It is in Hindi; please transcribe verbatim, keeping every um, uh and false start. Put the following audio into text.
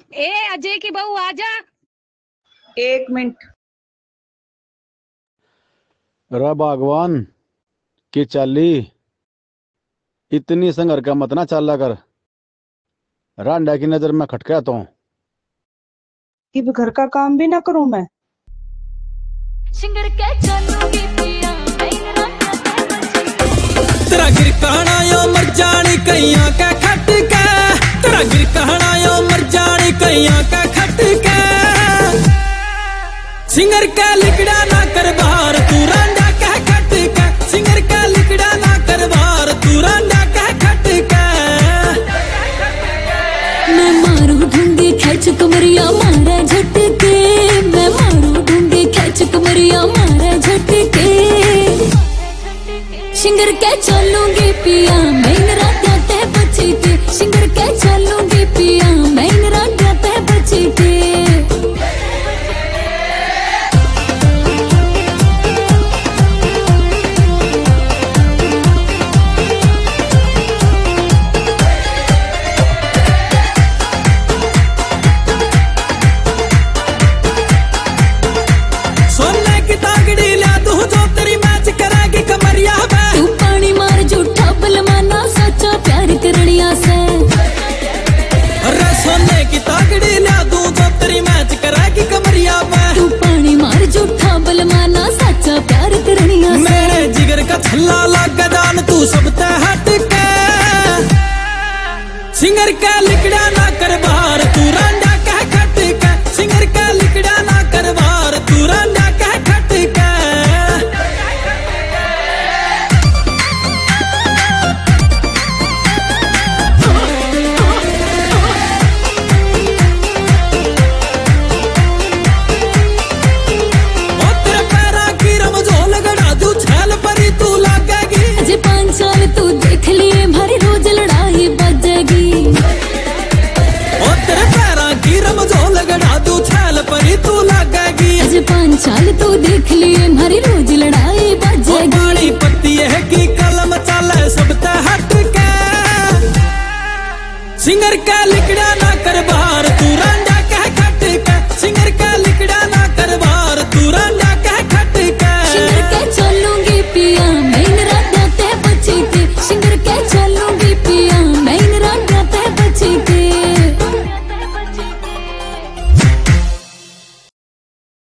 ए अजय की बहू आजा। एक मिनट। रा भगवान की चाली इतनी संगर का मत ना चाला कर। रांडा की नजर में खटका तो कि घर का काम भी ना करूं मैं। सिंगर के चलूंगी पिया तेरा गिर कहना यो मर जानी कैया का खट के। तेरा गिर कहना यो मर जानी कैया का खट के। सिंगर का लिकड़ा ना कर बाहर तू रांडा कह खट के। सिंगर का लिकड़ा ना कर बाहर तू रांडा कह खट के। मैं मारू ढूंढी खेच कमरिया मारे झटके। मैं मारू ढूंढी खेच कमरिया मारे झटके। सिंगर के चलूंगी पिया मैं रात ते बची थी। सिंगर के चलूंगी पिया मैं रात ते बची थी। सोने की तागड़ी ला तू जो तेरी मैच करेगी कमरिया पे। तू पानी मार झूठा बलमाना सच्चा प्यार करनिया से। अरे सोने की तागड़ी ला तू जो तेरी मैच करेगी कमरिया पे। तू पानी मार झूठा बलमाना सच्चा प्यार करनिया से। मेरे जिगर का छल्ला लग जान तू सब ते हट के। सिंगर का लिकड़ा ना कर बाहर तू रांडा कह खट के। सिंगर का लिकड़ा ना कर बाहर तू रांडा कह खट के। ओ तेरे पैरा की रमझोल गड़ा दूं छैल परी तू लागेगी। अजे पाँच साल तू देख लिए हमारी रोज लड़ाई बजेगी। ओ तेरे पैरा की रमझोल गड़ा दूं छैल परी तू लागेगी। अजे पाँच साल तू देख लिए हमारी रोज लड़ाई ओ बजेगी। बाणी पत्ती है की कलम चाले सब ते हट के। सिंगर का लिकड़ा